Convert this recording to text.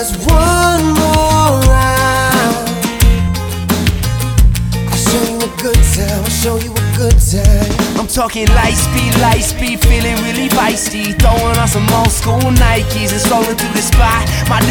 Just one more round. I'll show you a good time. I'll show you a good time. I'm talking light speed, feeling really feisty. Throwing on some old school Nikes and strolling through the spot. My